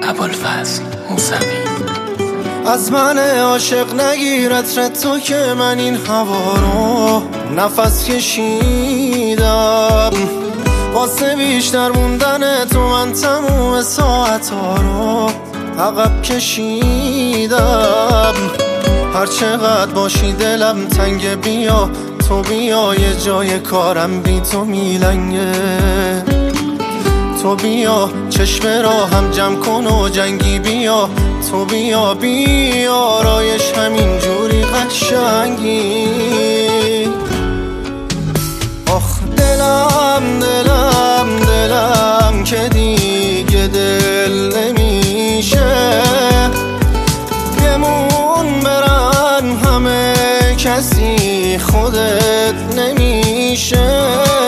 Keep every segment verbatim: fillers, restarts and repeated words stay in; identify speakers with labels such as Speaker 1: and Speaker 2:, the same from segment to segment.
Speaker 1: ابوالفضل موسوی.
Speaker 2: از من عاشق نگیر عطر تو که من این هوا رو نفس کشیدم، واسه بیشتر موندن تو من تموم ساعت ها رو عقب کشیدم. هر چقدر باشی دلم تنگ، بیا تو بیا، یه جای کارم بی تو میلنگه. تو بیا چشم راهم جمع کن و جنگی، بیا تو بیا بیا رایش همین جوری قشنگی. آخ دلم دلم دلم که دیگه دل نمیشه، بمون برن همه کسی خودت نمیشه.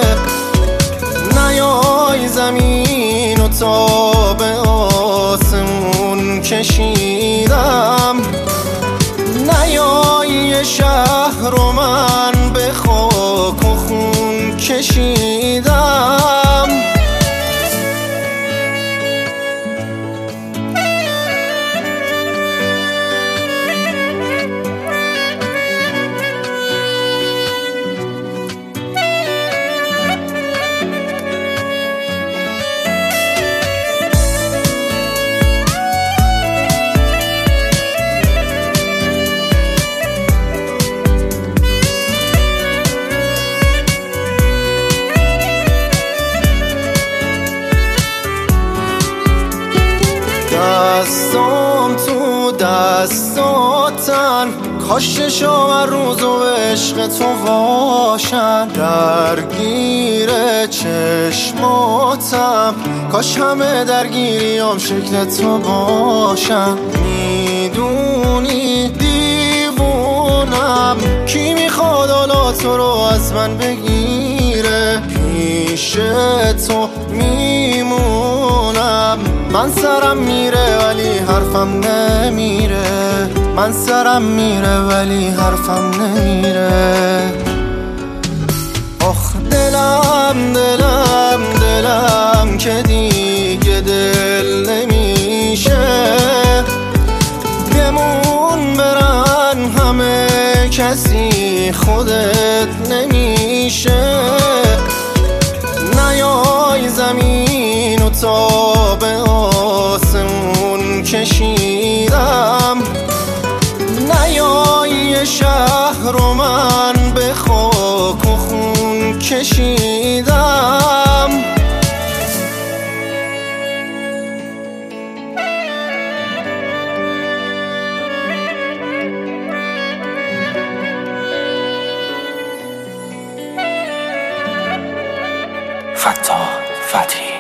Speaker 2: نیای زمین و تا به آسمون کشیدم، نیای شهر رو من به خاک و خون کشیدم. دستام تو دستاتن، کاش چشام هر روز و عشق تو باشن. درگیر چشماتم، کاش همه درگیریام شکل تو باشن. میدونی دیوونم، کی میخواد حالا تو رو از من بگیره؟ پیش تو میمونم، من سرم میره ولی حرفم نمیره، من سرم میره ولی حرفم نمیره. آخ دلم دلم دلم که دیگه دل نمیشه، بمون برن همه کسی خودت نمیشه. نیای زمین و تا به آسمون کشیدم، نیای شهر رو من به خاک و خون کشیدم.
Speaker 1: فتاح فتحی.